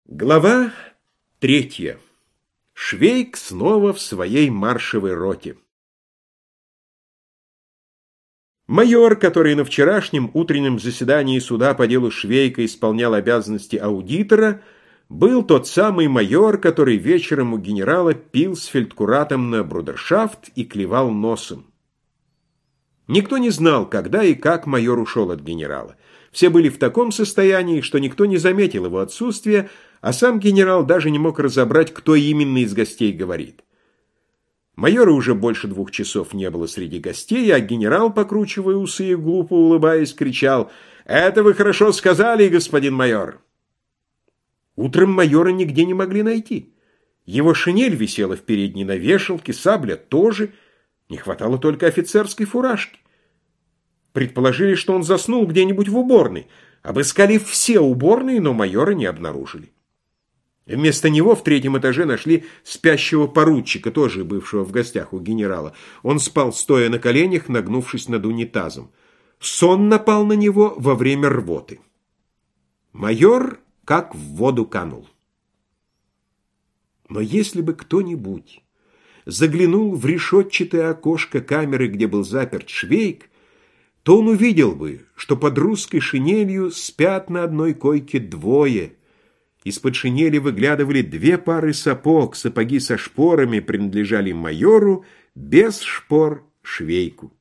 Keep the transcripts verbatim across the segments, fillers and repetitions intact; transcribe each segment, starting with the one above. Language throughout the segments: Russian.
Глава третья. Швейк снова в своей маршевой роте. Майор, который на вчерашнем утреннем заседании суда по делу Швейка исполнял обязанности аудитора, был тот самый майор, который вечером у генерала пил с фельдкуратом на брудершафт и клевал носом. Никто не знал, когда и как майор ушел от генерала. Все были в таком состоянии, что никто не заметил его отсутствия, а сам генерал даже не мог разобрать, кто именно из гостей говорит. Майора уже больше двух часов не было среди гостей, а генерал, покручивая усы и глупо улыбаясь, кричал: «Это вы хорошо сказали, господин майор!» Утром майора нигде не могли найти. Его шинель висела в передней на вешалке, сабля тоже, не хватало только офицерской фуражки. Предположили, что он заснул где-нибудь в уборной. Обыскали все уборные, но майора не обнаружили. Вместо него в третьем этаже нашли спящего поручика, тоже бывшего в гостях у генерала. Он спал, стоя на коленях, нагнувшись над унитазом. Сон напал на него во время рвоты. Майор как в воду канул. Но если бы кто-нибудь заглянул в решетчатое окошко камеры, где был заперт Швейк, то он увидел бы, что под русской шинелью спят на одной койке двое. Из-под шинели выглядывали две пары сапог, сапоги со шпорами принадлежали майору, без шпор — Швейку.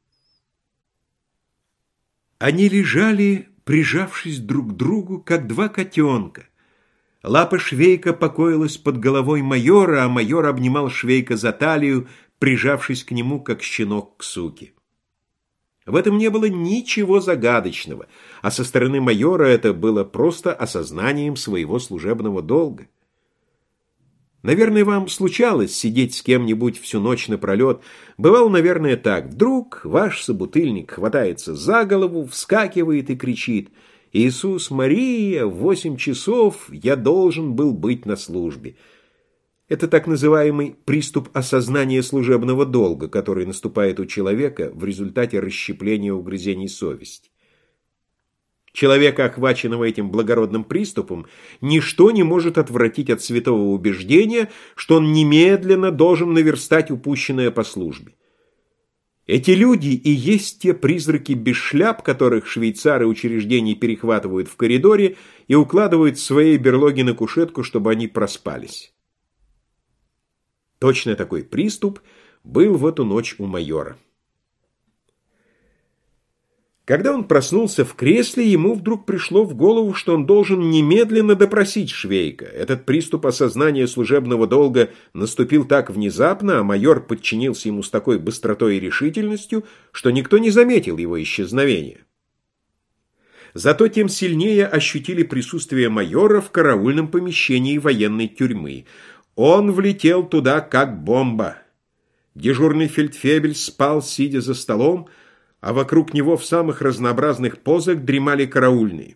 Они лежали, прижавшись друг к другу, как два котенка. Лапа Швейка покоилась под головой майора, а майор обнимал Швейка за талию, прижавшись к нему, как щенок к суке. В этом не было ничего загадочного, а со стороны майора это было просто осознанием своего служебного долга. Наверное, вам случалось сидеть с кем-нибудь всю ночь напролет. Бывало, наверное, так. Вдруг ваш собутыльник хватается за голову, вскакивает и кричит: «Иисус Мария, в восемь часов я должен был быть на службе». Это так называемый приступ осознания служебного долга, который наступает у человека в результате расщепления угрызений совести. Человека, охваченного этим благородным приступом, ничто не может отвратить от святого убеждения, что он немедленно должен наверстать упущенное по службе. Эти люди и есть те призраки без шляп, которых швейцары учреждений перехватывают в коридоре и укладывают в своей берлоге на кушетку, чтобы они проспались. Точно такой приступ был в эту ночь у майора. Когда он проснулся в кресле, ему вдруг пришло в голову, что он должен немедленно допросить Швейка. Этот приступ осознания служебного долга наступил так внезапно, а майор подчинился ему с такой быстротой и решительностью, что никто не заметил его исчезновения. Зато тем сильнее ощутили присутствие майора в караульном помещении военной тюрьмы. Он влетел туда, как бомба. Дежурный фельдфебель спал, сидя за столом, а вокруг него в самых разнообразных позах дремали караульные.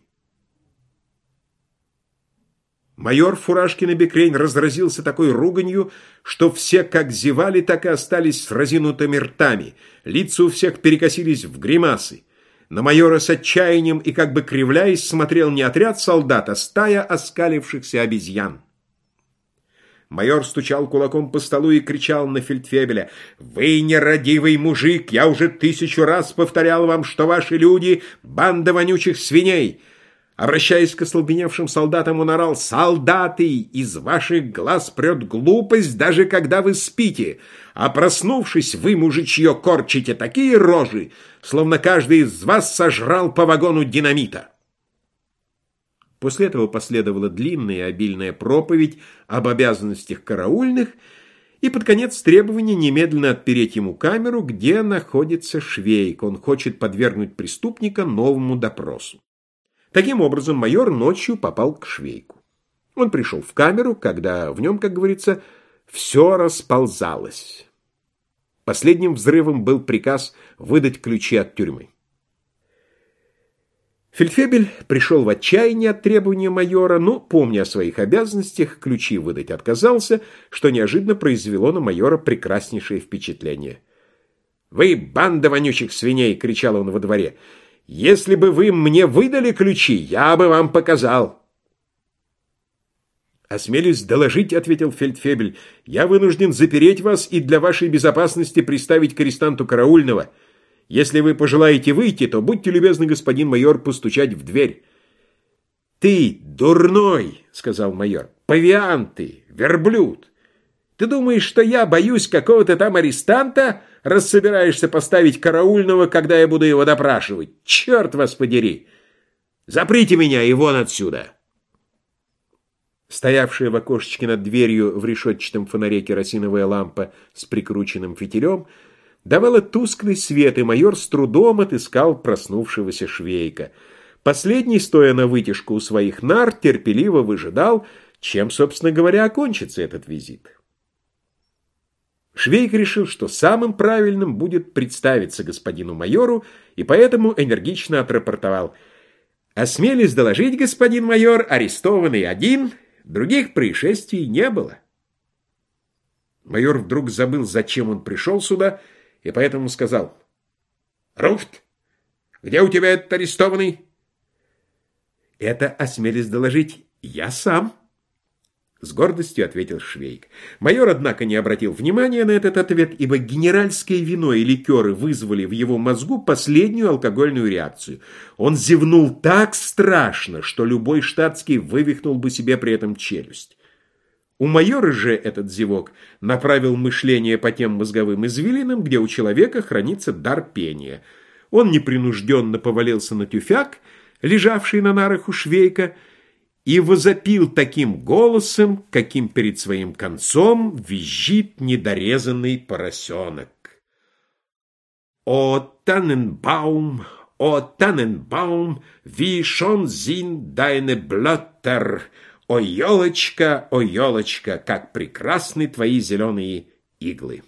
Майор Фуражкин-Бекрень разразился такой руганью, что все как зевали, так и остались с разинутыми ртами. Лица у всех перекосились в гримасы. На майора с отчаянием и как бы кривляясь смотрел не отряд солдат, а стая оскалившихся обезьян. Майор стучал кулаком по столу и кричал на фельдфебеля: «Вы нерадивый мужик! Я уже тысячу раз повторял вам, что ваши люди — банда вонючих свиней!» Обращаясь к остолбеневшим солдатам, он орал: «Солдаты! Из ваших глаз прет глупость, даже когда вы спите! А проснувшись, вы, мужичье, корчите такие рожи, словно каждый из вас сожрал по вагону динамита!» После этого последовала длинная и обильная проповедь об обязанностях караульных и под конец требование немедленно отпереть ему камеру, где находится Швейк. Он хочет подвергнуть преступника новому допросу. Таким образом, майор ночью попал к Швейку. Он пришел в камеру, когда в нем, как говорится, все расползалось. Последним взрывом был приказ выдать ключи от тюрьмы. Фельдфебель пришел в отчаяние от требования майора, но, помня о своих обязанностях, ключи выдать отказался, что неожиданно произвело на майора прекраснейшее впечатление. «Вы банда вонючих свиней!» — кричал он во дворе. «Если бы вы мне выдали ключи, я бы вам показал!» «Осмелюсь доложить», — ответил фельдфебель, — «я вынужден запереть вас и для вашей безопасности приставить к арестанту караульного. Если вы пожелаете выйти, то будьте любезны, господин майор, постучать в дверь». «Ты дурной», — сказал майор, — «павиан ты, верблюд. Ты думаешь, что я боюсь какого-то там арестанта, раз собираешься поставить караульного, когда я буду его допрашивать? Черт вас подери! Заприте меня и вон отсюда!» Стоявшая в окошечке над дверью в решетчатом фонаре керосиновая лампа с прикрученным фитилем давала тусклый свет, и майор с трудом отыскал проснувшегося Швейка. Последний, стоя на вытяжку у своих нар, терпеливо выжидал, чем, собственно говоря, окончится этот визит. Швейк решил, что самым правильным будет представиться господину майору, и поэтому энергично отрапортовал: «Осмелюсь доложить, господин майор, арестованный один, других происшествий не было». Майор вдруг забыл, зачем он пришел сюда, и поэтому сказал: «Руфт, где у тебя этот арестованный?» «Это, осмелюсь доложить, я сам», — с гордостью ответил Швейк. Майор, однако, не обратил внимания на этот ответ, ибо генеральское вино и ликеры вызвали в его мозгу последнюю алкогольную реакцию. Он зевнул так страшно, что любой штатский вывихнул бы себе при этом челюсть. У майора же этот зевок направил мышление по тем мозговым извилинам, где у человека хранится дар пения. Он непринужденно повалился на тюфяк, лежавший на нарах у Швейка, и возопил таким голосом, каким перед своим концом визжит недорезанный поросенок. «О, Таненбаум, о, Таненбаум, wie schon sind deine Blätter! О, елочка, о, елочка, как прекрасны твои зеленые иглы!»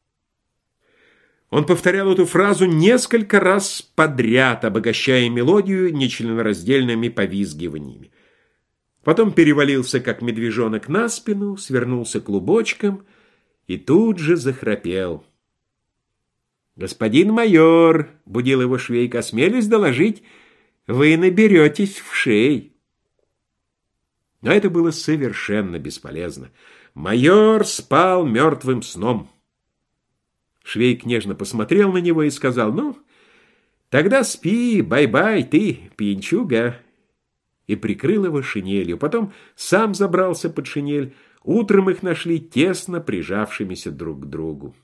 Он повторял эту фразу несколько раз подряд, обогащая мелодию нечленораздельными повизгиваниями. Потом перевалился, как медвежонок, на спину, свернулся клубочком и тут же захрапел. «Господин майор», — будил его Швейк, — «осмелюсь доложить, вы наберетесь в шей». Но это было совершенно бесполезно. Майор спал мертвым сном. Швейк нежно посмотрел на него и сказал: «Ну, тогда спи, бай-бай, ты, пьянчуга», и прикрыл его шинелью. Потом сам забрался под шинель. Утром их нашли тесно прижавшимися друг к другу.